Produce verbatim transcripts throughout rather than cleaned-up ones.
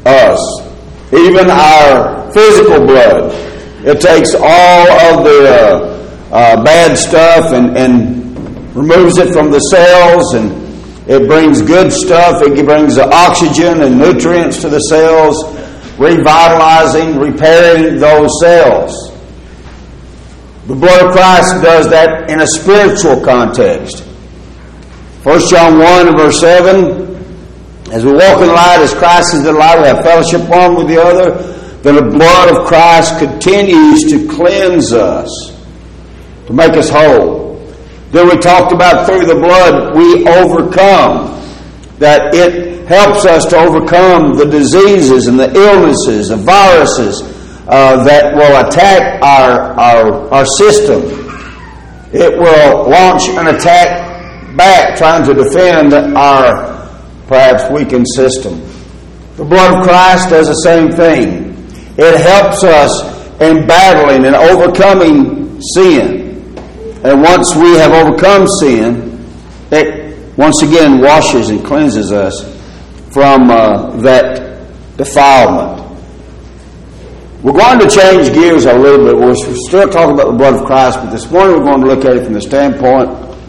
us, even our physical blood. It takes all of the uh, uh, bad stuff and, and removes it from the cells, and it brings good stuff. It brings the oxygen and nutrients to the cells, revitalizing, repairing those cells. The blood of Christ does that in a spiritual context. First John one and verse seven, as we walk in the light, as Christ is the light, we have fellowship one with the other, then the blood of Christ continues to cleanse us, to make us whole. Then we talked about through the blood we overcome, that it helps us to overcome the diseases and the illnesses, the viruses uh, that will attack our, our, our system. It will launch an attack back, trying to defend our perhaps weakened system. The blood of Christ does the same thing. It helps us in battling and overcoming sin. And once we have overcome sin, it once again washes and cleanses us from uh, that defilement. We're going to change gears a little bit. We're still talking about the blood of Christ, but this morning we're going to look at it from the standpoint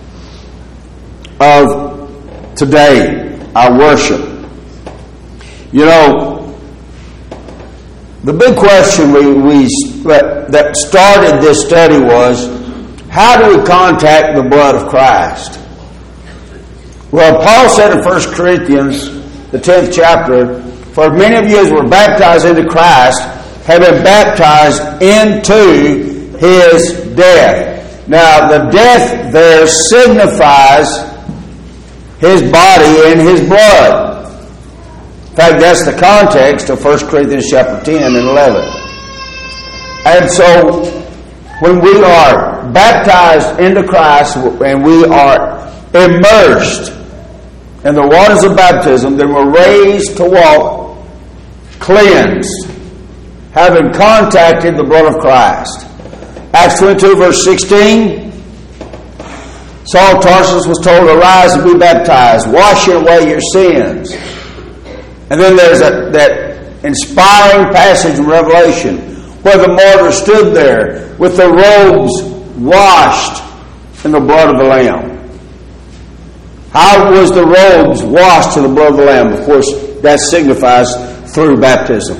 of today, our worship. You know, the big question we, we that started this study was, how do we contact the blood of Christ? Well, Paul said in First Corinthians, the tenth chapter, for many of you as were baptized into Christ have been baptized into His death. Now, the death there signifies His body and His blood. In fact, that's the context of First Corinthians chapter ten and eleven. And so, when we are baptized into Christ and we are immersed in the waters of baptism, then we're raised to walk cleansed, having contacted the blood of Christ. Acts twenty-two verse sixteen, Saul of Tarsus was told, arise and be baptized, wash away your sins. And then there's a, that inspiring passage in Revelation where the martyr stood there with the robes washed in the blood of the Lamb. How was the robes washed in the blood of the Lamb? Of course, that signifies through baptism.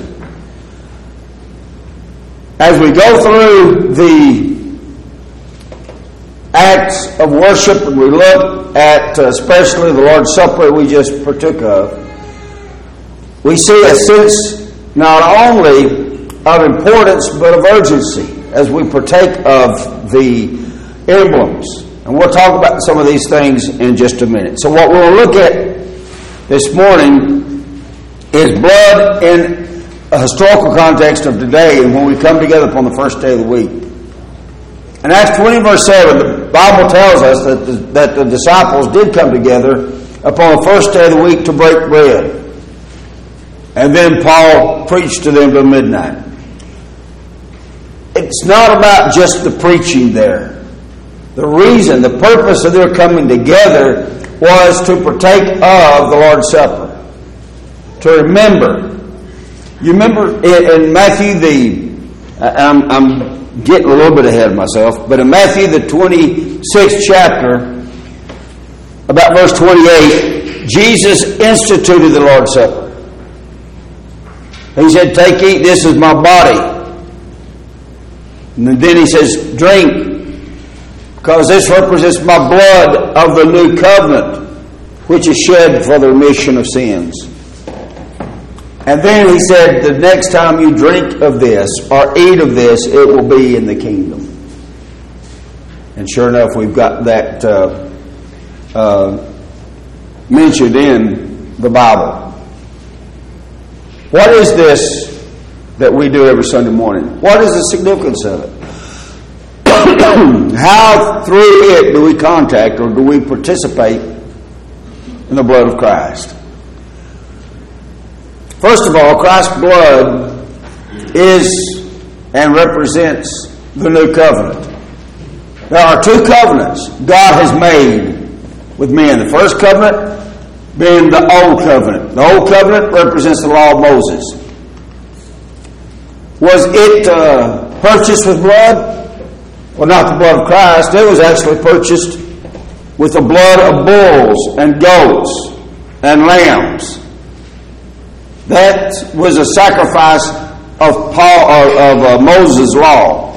As we go through the acts of worship and we look at uh, especially the Lord's Supper we just partook of, we see a sense not only of importance but of urgency as we partake of the emblems. And we'll talk about some of these things in just a minute. So what we'll look at this morning is blood in a historical context of today and when we come together upon the first day of the week. In Acts twenty verse seven, the Bible tells us that the, that the disciples did come together upon the first day of the week to break bread. And then Paul preached to them till midnight. It's not about just the preaching there. The reason, the purpose of their coming together was to partake of the Lord's Supper. To remember. You remember in, in Matthew the, I'm, I'm getting a little bit ahead of myself, but in Matthew the twenty-sixth chapter, about verse twenty-eight, Jesus instituted the Lord's Supper. He said, take, eat, this is my body. And then he says, drink, because this represents my blood of the new covenant, which is shed for the remission of sins. And then he said, the next time you drink of this or eat of this, it will be in the kingdom. And sure enough, we've got that uh, uh, mentioned in the Bible. What is this that we do every Sunday morning? What is the significance of it? How through it do we contact or do we participate in the blood of Christ? First of all, Christ's blood is and represents the new covenant. There are two covenants God has made with men. The first covenant being the old covenant. The Old Covenant represents the law of Moses. Was it uh, purchased with blood? Well, not the blood of Christ. It was actually purchased with the blood of bulls and goats and lambs. That was a sacrifice of Paul or of uh, Moses' law.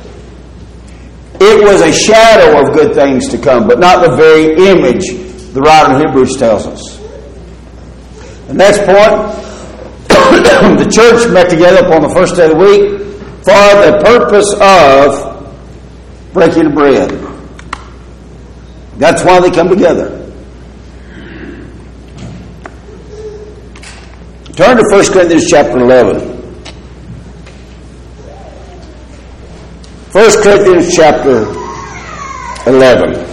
It was a shadow of good things to come, but not the very image the writer of Hebrews tells us. The next point, the church met together upon the first day of the week for the purpose of breaking the bread. That's why they come together. Turn to First Corinthians chapter eleven. First Corinthians chapter eleven.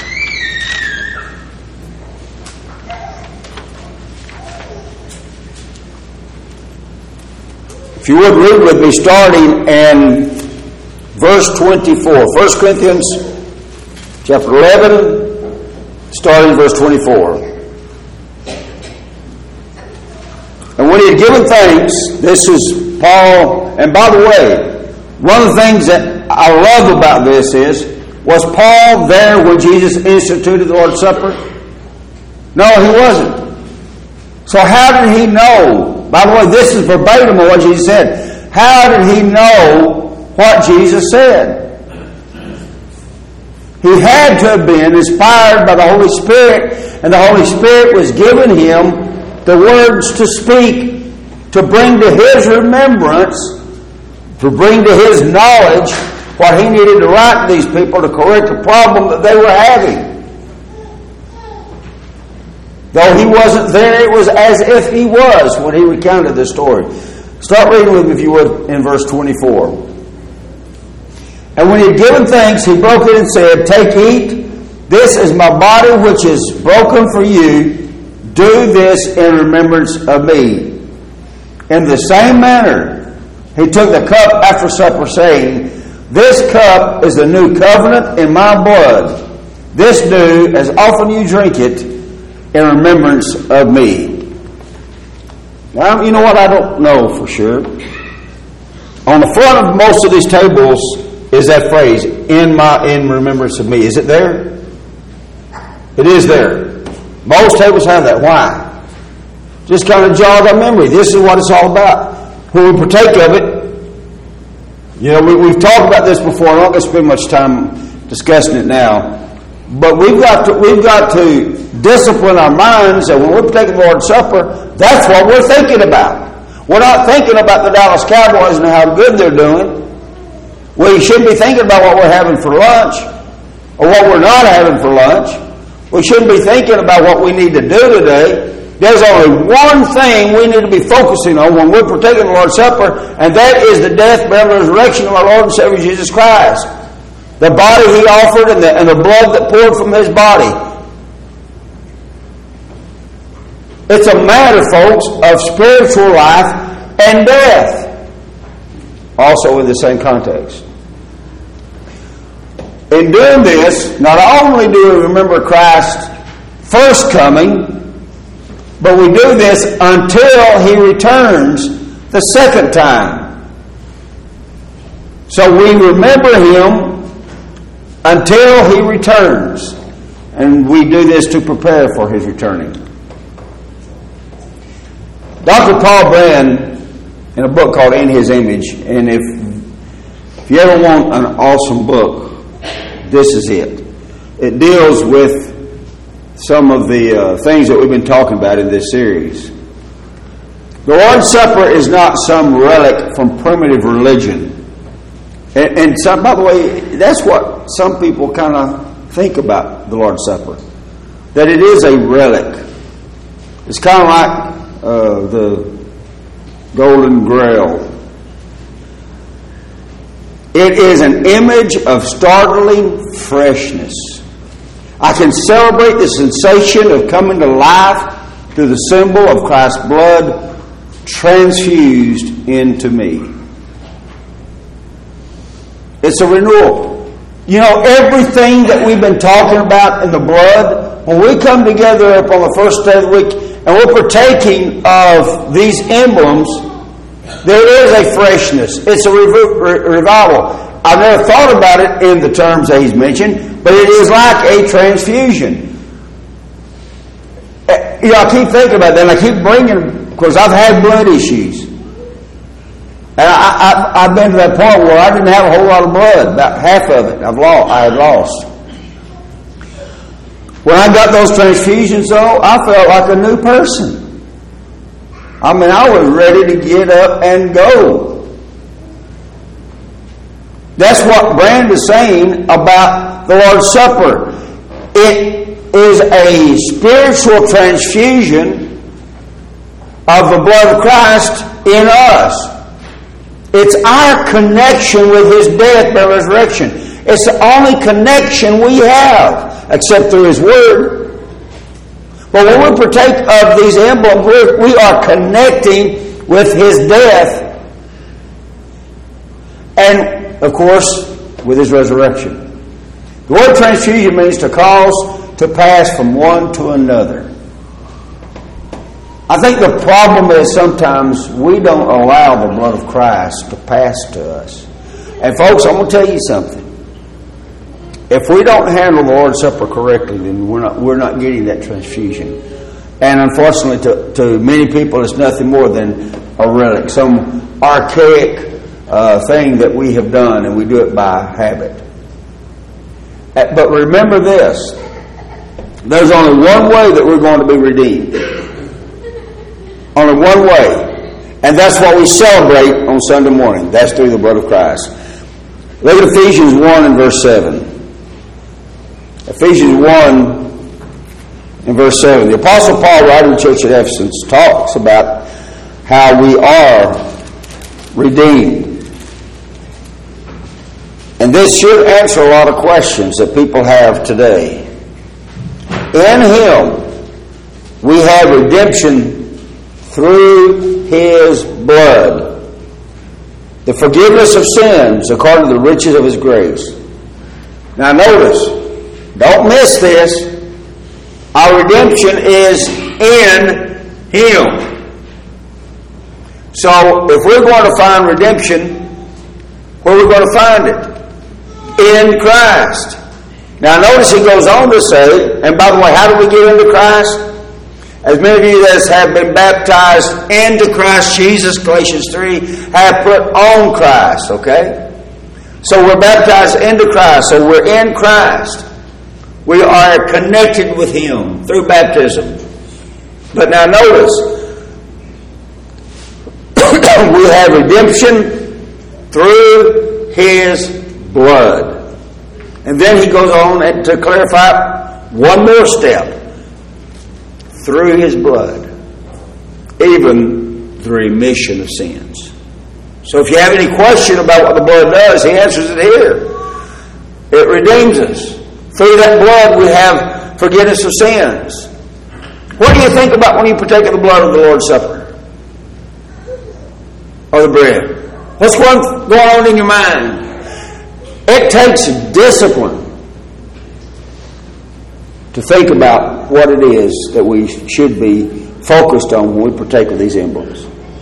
If you would read with me starting in verse twenty-four. First Corinthians chapter eleven, starting in verse twenty-four. And when he had given thanks, this is Paul, and by the way, one of the things that I love about this is, was Paul there when Jesus instituted the Lord's Supper? No, he wasn't. So how did he know? By the way, this is verbatim of what Jesus said. How did he know what Jesus said? He had to have been inspired by the Holy Spirit, and the Holy Spirit was giving him the words to speak, to bring to his remembrance, to bring to his knowledge what he needed to write to these people to correct the problem that they were having. Though he wasn't there, it was as if he was when he recounted this story. Start reading with me, if you would, in verse twenty-four. And when he had given thanks, he broke it and said, "Take, eat. This is my body which is broken for you. Do this in remembrance of me." In the same manner, he took the cup after supper, saying, "This cup is the new covenant in my blood. This do as often you drink it in remembrance of me." Now, you know what? I don't know for sure. On the front of most of these tables is that phrase, "in my in remembrance of me." Is it there? It is there. Most tables have that. Why? Just kind of jog our memory. This is what it's all about. When we partake of it, you know, we, we've talked about this before. I'm not going to spend much time discussing it now. But we've got to we've got to discipline our minds that when we're taking the Lord's Supper, that's what we're thinking about. We're not thinking about the Dallas Cowboys and how good they're doing. We shouldn't be thinking about what we're having for lunch or what we're not having for lunch. We shouldn't be thinking about what we need to do today. There's only one thing we need to be focusing on when we're partaking the Lord's Supper, and that is the death, burial, and resurrection of our Lord and Savior Jesus Christ. The body He offered and the, and the blood that poured from His body. It's a matter, folks, of spiritual life and death. Also in the same context. In doing this, not only do we remember Christ's first coming, but we do this until He returns the second time. So we remember Him until He returns. And we do this to prepare for His returning. Doctor Paul Brand, in a book called In His Image, and if, if you ever want an awesome book, this is it. It deals with some of the uh, things that we've been talking about in this series. The Lord's Supper is not some relic from primitive religion. And, and some, by the way, that's what some people kind of think about the Lord's Supper. That it is a relic. It's kind of like uh, the Golden Grail. It is an image of startling freshness. I can celebrate the sensation of coming to life through the symbol of Christ's blood transfused into me. It's a renewal. You know, everything that we've been talking about in the blood, when we come together upon the first day of the week and we're partaking of these emblems, there is a freshness. It's a revival. I've never thought about it in the terms that he's mentioned, but it is like a transfusion. You know, I keep thinking about that, and I keep bringing, because I've had blood issues. And I, I, I've been to that point where I didn't have a whole lot of blood. About half of it I've lost, I had lost. When I got those transfusions, though, I felt like a new person. I mean, I was ready to get up and go. That's what Brand is saying about the Lord's Supper. It is a spiritual transfusion of the blood of Christ in us. It's our connection with His death and resurrection. It's the only connection we have, except through His Word. But when we partake of these emblems, we are connecting with His death and, of course, with His resurrection. The word transfusion means to cause to pass from one to another. I think the problem is sometimes we don't allow the blood of Christ to pass to us. And folks, I'm going to tell you something. If we don't handle the Lord's Supper correctly, then we're not we're not getting that transfusion. And unfortunately, to, to many people, it's nothing more than a relic, some archaic uh, thing that we have done, and we do it by habit. But remember this. There's only one way that we're going to be redeemed. Only one way. And that's what we celebrate on Sunday morning. That's through the blood of Christ. Look at Ephesians one and verse seven. Ephesians one and verse seven. The Apostle Paul, writing to the church at Ephesus, talks about how we are redeemed. And this should answer a lot of questions that people have today. In Him, we have redemption through His blood, the forgiveness of sins according to the riches of His grace. Now notice, don't miss this. Our redemption is in Him. So if we're going to find redemption, where are we going to find it? In Christ. Now notice he goes on to say, and by the way, how do we get into Christ? As many of you that have been baptized into Christ Jesus, Galatians three, have put on Christ, okay? So we're baptized into Christ, so we're in Christ. We are connected with Him through baptism. But now notice, we have redemption through His blood. And then he goes on to clarify one more step. Through His blood, even the remission of sins. So if you have any question about what the blood does, he answers it here. It redeems us. Through that blood we have forgiveness of sins. What do you think about when you partake of the blood of the Lord's Supper? Or the bread? What's going on in your mind? It takes discipline to think about what it is that we should be focused on when we partake of these emblems.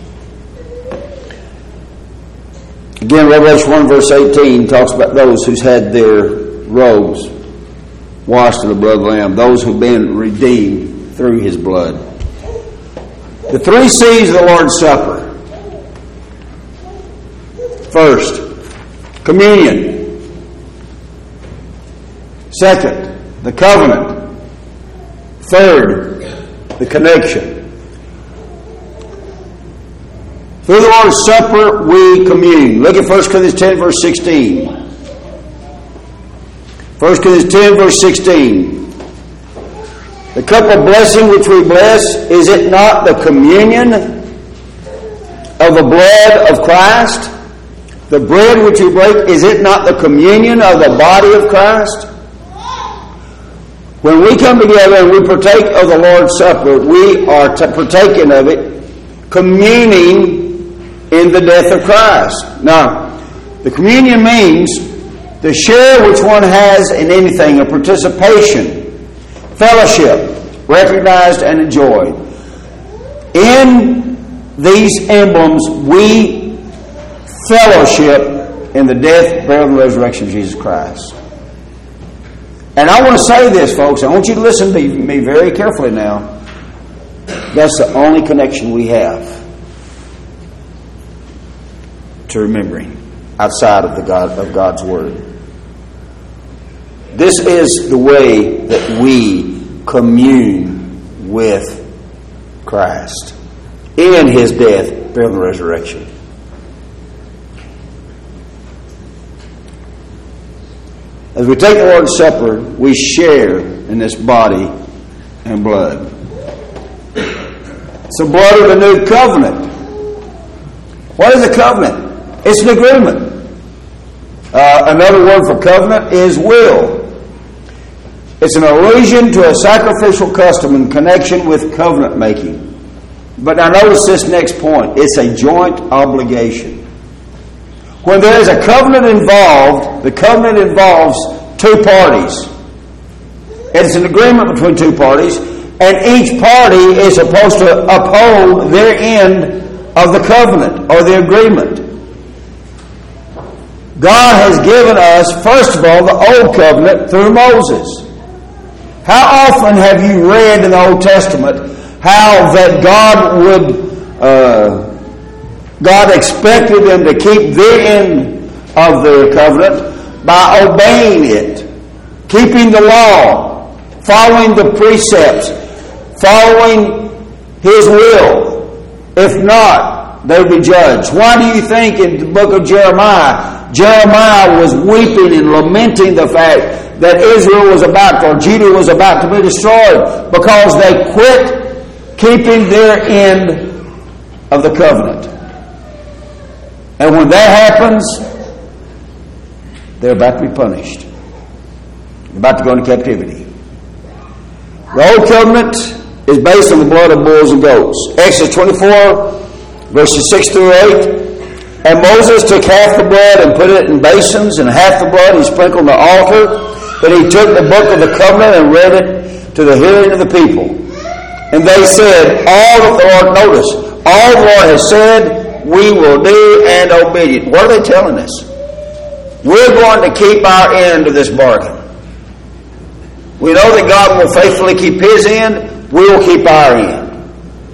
Again, Revelation one verse eighteen talks about those who's had their robes washed in the blood of the Lamb, those who've been redeemed through His blood. The three C's of the Lord's Supper. First, communion. Second, the covenant. Third, the connection. Through the Lord's Supper, we commune. Look at First Corinthians ten, verse sixteen. First Corinthians ten, verse sixteen. The cup of blessing which we bless, is it not the communion of the blood of Christ? The bread which we break, is it not the communion of the body of Christ? When we come together and we partake of the Lord's Supper, we are t- partaking of it, communing in the death of Christ. Now, the communion means the share which one has in anything, a participation, fellowship, recognized and enjoyed. In these emblems, we fellowship in the death, burial, and resurrection of Jesus Christ. And I want to say this, folks. I want you to listen to me very carefully now. That's the only connection we have to remembering outside of the God of God's Word. This is the way that we commune with Christ in His death, burial, and resurrection. As we take the Lord's Supper, we share in this body and blood. It's the blood of the new covenant. What is a covenant? It's an agreement. Uh, another word for covenant is will. It's an allusion to a sacrificial custom in connection with covenant making. But now notice this next point. It's a joint obligation. When there is a covenant involved, the covenant involves two parties. It's an agreement between two parties, and each party is supposed to uphold their end of the covenant or the agreement. God has given us, first of all, the Old Covenant through Moses. How often have you read in the Old Testament how that God would, uh, God expected them to keep their end of their covenant by obeying it, keeping the law, following the precepts, following His will. If not, they'll be judged. Why do you think in the book of Jeremiah, Jeremiah was weeping and lamenting the fact that Israel was about, or Judah was about to be destroyed, because they quit keeping their end of the covenant. And when that happens, they're about to be punished. They're about to go into captivity. The Old Covenant is based on the blood of bulls and goats. Exodus twenty-four, verses six through eight. And Moses took half the blood and put it in basins, and half the blood he sprinkled on the altar. Then he took the book of the covenant and read it to the hearing of the people. And they said, all that the Lord, notice, all the Lord has said, we will do and obey it. What are they telling us? We're going to keep our end of this bargain. We know that God will faithfully keep His end. We will keep our end.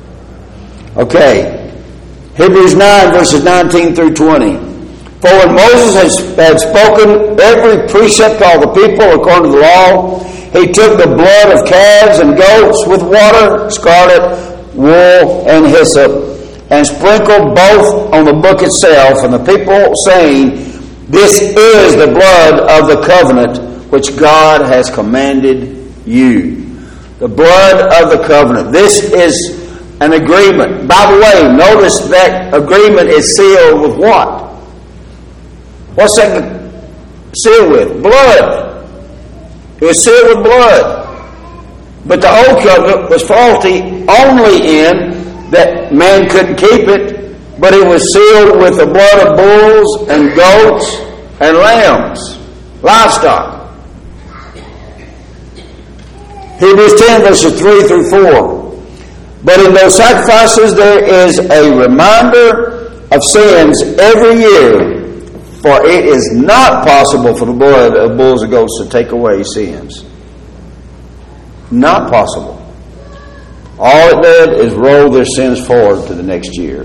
Okay. Hebrews nine, verses nineteen through twenty. For when Moses had spoken every precept to all the people according to the law, he took the blood of calves and goats with water, scarlet, wool, and hyssop, and sprinkled both on the book itself, and the people saying, this is the blood of the covenant which God has commanded you. The blood of the covenant. This is an agreement. By the way, notice that agreement is sealed with what? What's that sealed with? Blood. It was sealed with blood. But the old covenant was faulty only in that man couldn't keep it, but it was sealed with the blood of bulls and goats and lambs, livestock. Hebrews ten, verses three through four. But in those sacrifices there is a reminder of sins every year, for it is not possible for the blood of bulls and goats to take away sins. Not possible. All it did is roll their sins forward to the next year.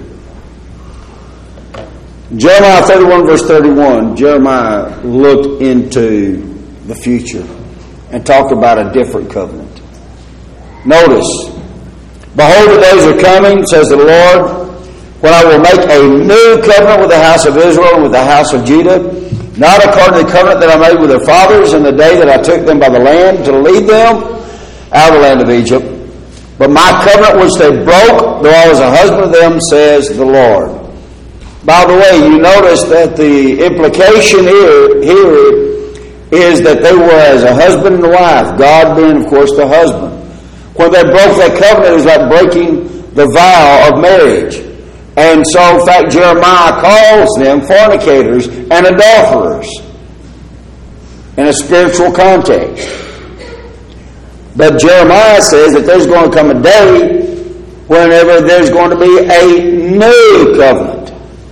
Jeremiah thirty-one, verse thirty-one, Jeremiah looked into the future and talked about a different covenant. Notice, behold, the days are coming, says the Lord, when I will make a new covenant with the house of Israel and with the house of Judah, not according to the covenant that I made with their fathers in the day that I took them by the land to lead them out of the land of Egypt, but my covenant which they broke, though I was a husband of them, says the Lord. By the way, you notice that the implication here, here is that they were as a husband and a wife, God being, of course, the husband. When they broke that covenant, it was like breaking the vow of marriage. And so, in fact, Jeremiah calls them fornicators and adulterers in a spiritual context. But Jeremiah says that there's going to come a day whenever there's going to be a new covenant.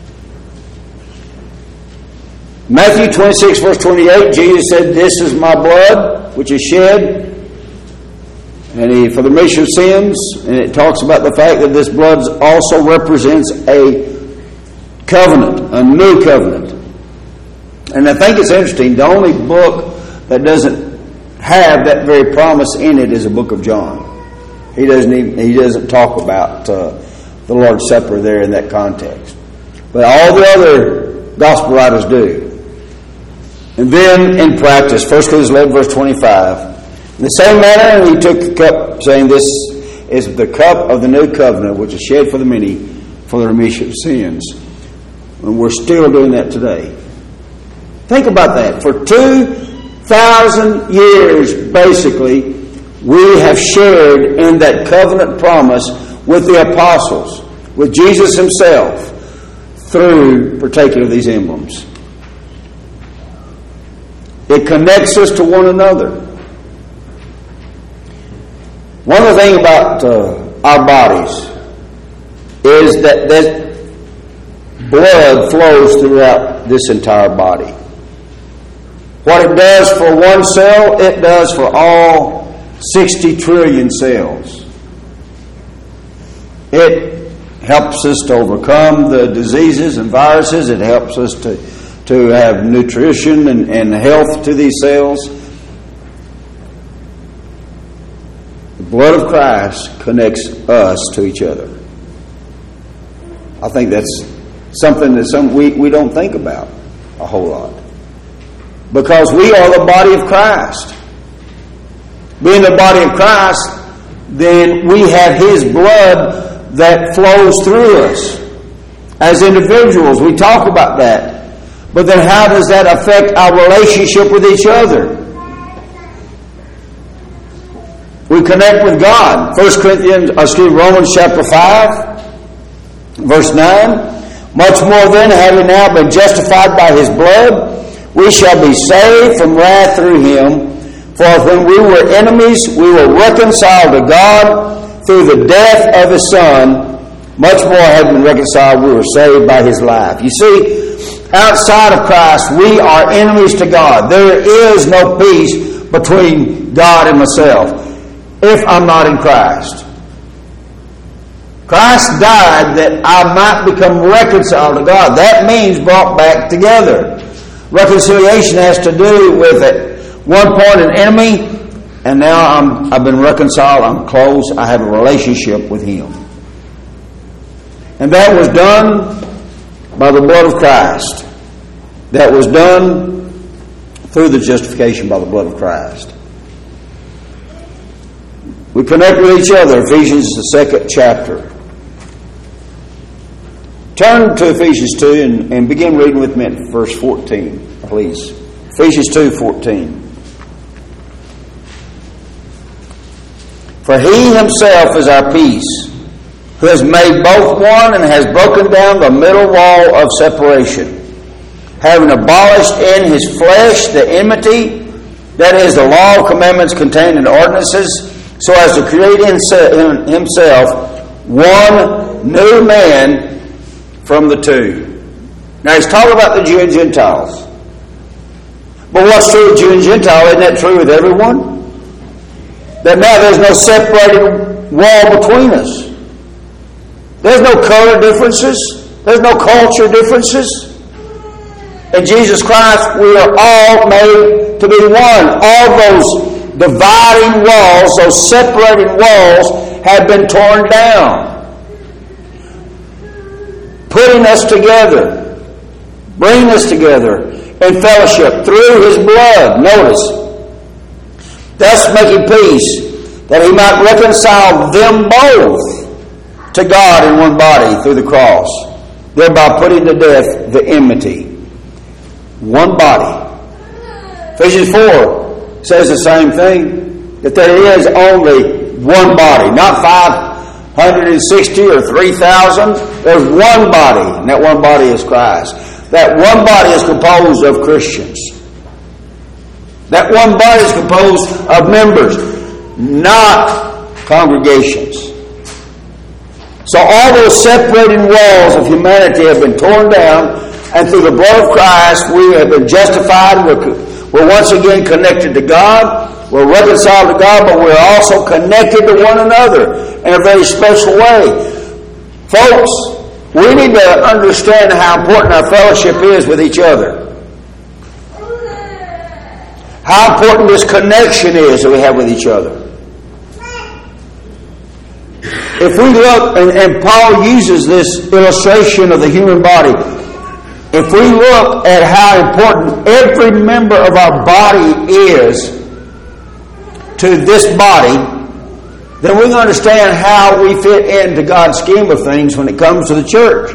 Matthew twenty-six, verse twenty-eight, Jesus said, "This is my blood, which is shed and he, for the remission of sins." And it talks about the fact that this blood also represents a covenant, a new covenant. And I think it's interesting, the only book that doesn't have that very promise in it is the book of John. He doesn't even, he doesn't talk about uh, the Lord's Supper there in that context. But all the other gospel writers do. And then in practice, First Corinthians eleven, verse twenty-five. In the same manner, he took the cup, saying, "This is the cup of the new covenant, which is shed for the many for the remission of sins." And we're still doing that today. Think about that. For two thousand years, basically, we have shared in that covenant promise with the apostles, with Jesus himself, through partaking of these emblems. It connects us to one another. One of the things about uh, our bodies is that, that blood flows throughout this entire body. What it does for one cell, it does for all sixty trillion cells. It helps us to overcome the diseases and viruses. It helps us to, to have nutrition and, and health to these cells. The blood of Christ connects us to each other. I think that's something that some we, we don't think about a whole lot. Because we are the body of Christ. Being the body of Christ, then we have his blood that flows through us. As individuals, we talk about that. But then how does that affect our relationship with each other? We connect with God. First Corinthians, excuse me, Romans chapter five, verse nine. "Much more then, having now been justified by his blood, we shall be saved from wrath through him. For when we were enemies, we were reconciled to God through the death of his Son. Much more, having been reconciled, we were saved by his life." You see, outside of Christ, we are enemies to God. There is no peace between God and myself if I'm not in Christ. Christ died that I might become reconciled to God. That means brought back together. Reconciliation has to do with at one point an enemy, and now I'm, I've been reconciled, I'm close, I have a relationship with him. And that was done by the blood of Christ. That was done through the justification by the blood of Christ. We connect with each other. Ephesians, the second chapter. Turn to Ephesians two and, and begin reading with me at verse fourteen, please. Ephesians two fourteen. "For he himself is our peace, who has made both one and has broken down the middle wall of separation, having abolished in his flesh the enmity, that is, the law of commandments contained in ordinances, so as to create in himself one new man from the two." Now he's talking about the Jew and Gentiles. But what's true of Jew and Gentile, isn't that true with everyone? That now there's no separating wall between us. There's no color differences. There's no culture differences. In Jesus Christ, we are all made to be one. All those dividing walls, those separating walls, have been torn down, putting us together, bringing us together in fellowship through his blood. Notice, thus making peace, that he might reconcile them both to God in one body through the cross, thereby putting to death the enmity. One body. Ephesians four says the same thing, that there is only one body, not five hundred sixty or three thousand. There's one body, and that one body is Christ. That one body is composed of Christians. That one body is composed of members, not congregations. So all those separating walls of humanity have been torn down, and through the blood of Christ we have been justified. We're, we're once again connected to God. We're reconciled to God, but we're also connected to one another in a very special way. Folks, we need to understand how important our fellowship is with each other. How important this connection is that we have with each other. If we look, and, and Paul uses this illustration of the human body, if we look at how important every member of our body is to this body, then we can understand how we fit into God's scheme of things when it comes to the church.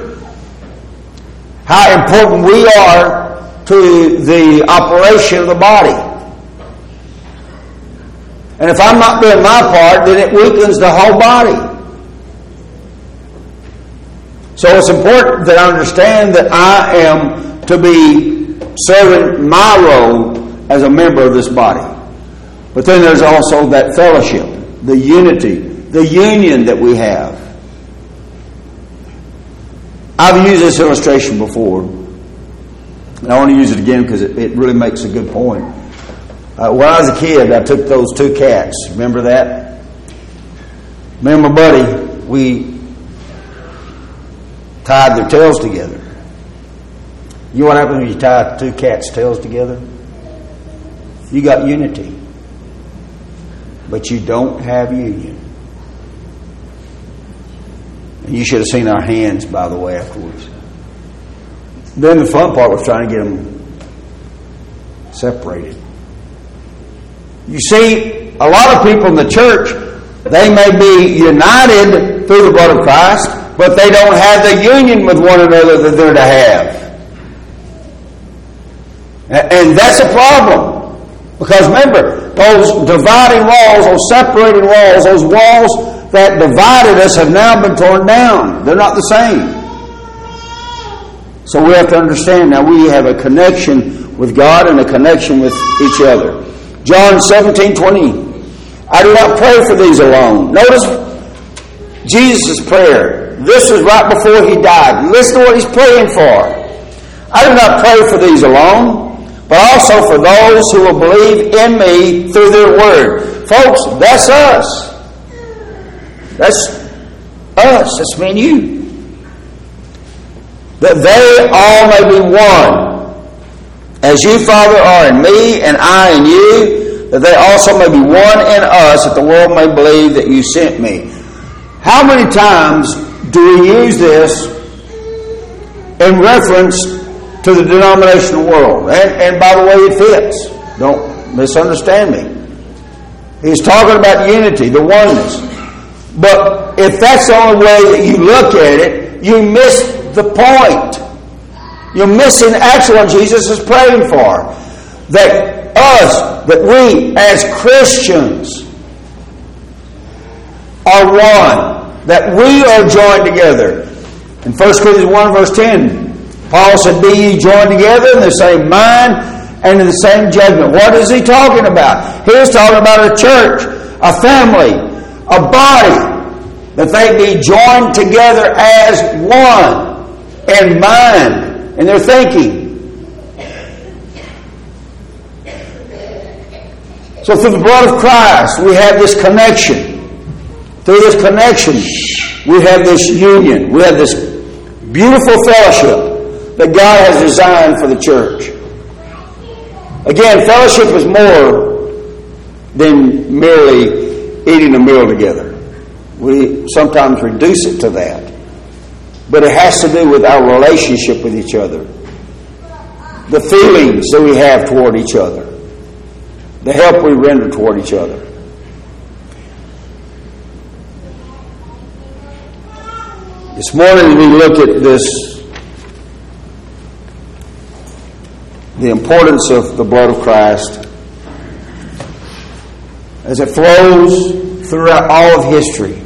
How important we are to the operation of the body. And if I'm not doing my part, then it weakens the whole body. So it's important that I understand that I am to be serving my role as a member of this body. But then there's also that fellowship, the unity, the union that we have. I've used this illustration before, and I want to use it again because it, it really makes a good point. Uh, when I was a kid, I took those two cats. Remember that? Me and my buddy, we tied their tails together. You know what happens when you tie two cats' tails together? You got unity. But you don't have union. And you should have seen our hands, by the way, afterwards. Then the fun part was trying to get them separated. You see, a lot of people in the church, they may be united through the blood of Christ, but they don't have the union with one another that they're to have. And that's a problem. Because remember, those dividing walls, those separating walls, those walls that divided us have now been torn down. They're not the same. So we have to understand now we have a connection with God and a connection with each other. John seventeen twenty. I do not pray for these alone. Notice Jesus' prayer. This was right before he died. Listen to what he's praying for. I do not pray for these alone, but also for those who will believe in me through their word. Folks, that's us. That's us. That's me and you. That they all may be one. As you, Father, are in me, and I in you, that they also may be one in us, that the world may believe that you sent me. How many times do we use this in reference to the denominational world? And, and by the way, it fits. Don't misunderstand me. He's talking about unity, the oneness. But if that's the only way that you look at it, you miss the point. You're missing actually what Jesus is praying for. That us, that we as Christians are one. That we are joined together. In First Corinthians one verse ten, Paul said, be ye joined together in the same mind and in the same judgment. What is he talking about? He's talking about a church, a family, a body, that they be joined together as one in mind and their thinking. So through the blood of Christ, we have this connection. Through this connection, we have this union. We have this beautiful fellowship that God has designed for the church. Again, fellowship is more than merely eating a meal together. We sometimes reduce it to that. But it has to do with our relationship with each other. The feelings that we have toward each other. The help we render toward each other. This morning we look at this, the importance of the blood of Christ as it flows throughout all of history,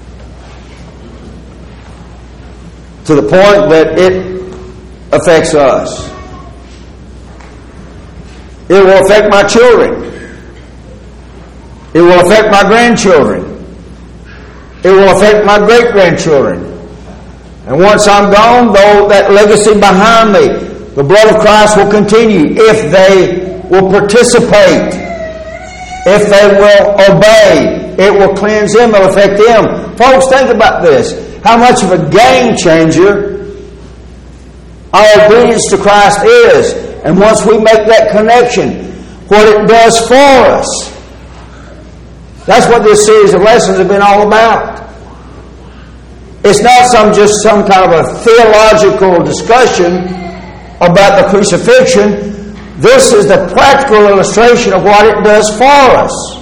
to the point that it affects us. It will affect my children. It will affect my grandchildren. It It will affect my great-grandchildren. And once I'm gone, though, that legacy behind me, the blood of Christ will continue if they will participate, if they will obey. It will cleanse them, it will affect them. Folks, think about this. How much of a game changer our obedience to Christ is. And once we make that connection, what it does for us. That's what this series of lessons have been all about. It's not some just some kind of a theological discussion about the crucifixion. This is the practical illustration of what it does for us.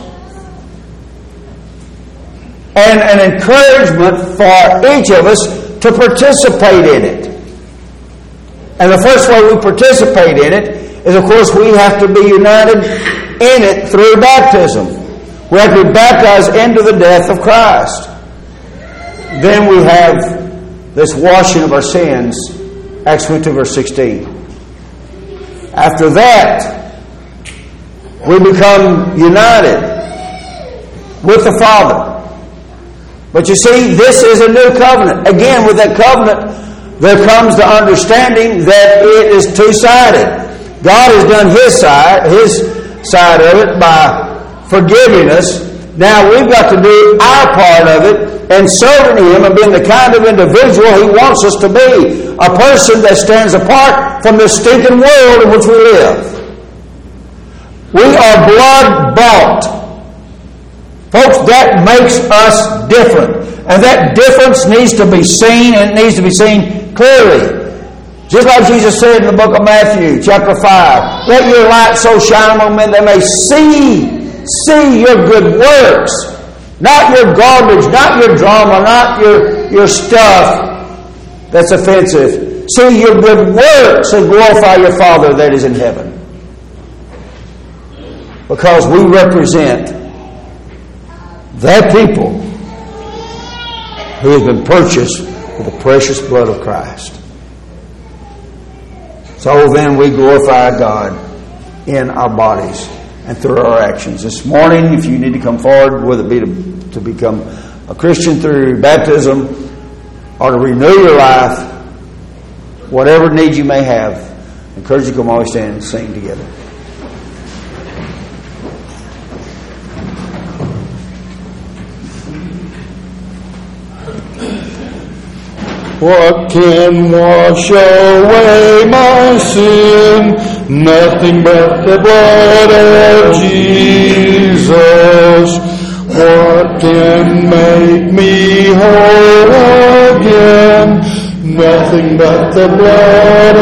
And an encouragement for each of us to participate in it. And the first way we participate in it is, of course, we have to be united in it through baptism. We have to be baptized into the death of Christ. Then we have this washing of our sins, Acts twenty-two, verse sixteen. After that, we become united with the Father. But you see, this is a new covenant. Again, with that covenant, there comes the understanding that it is two-sided. God has done His side, His side of it by forgiving us. Now we've got to do our part of it and serving Him and being the kind of individual He wants us to be. A person that stands apart from the stinking world in which we live. We are blood-bought. Folks, that makes us different. And that difference needs to be seen, and it needs to be seen clearly. Just like Jesus said in the book of Matthew, chapter five, let your light so shine among men that they may see, see your good works. Not your garbage, not your drama, not your, your stuff that's offensive. See your good works and glorify your Father that is in heaven. Because we represent that people who has been purchased with the precious blood of Christ. So then we glorify God in our bodies and through our actions. This morning, if you need to come forward, whether it be to, to become a Christian through baptism or to renew your life, whatever needs you may have, I encourage you to come always stand and sing together. What can wash away my sin? Nothing but the blood of Jesus. What can make me whole again? Nothing but the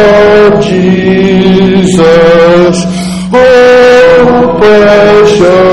blood of Jesus. Oh, precious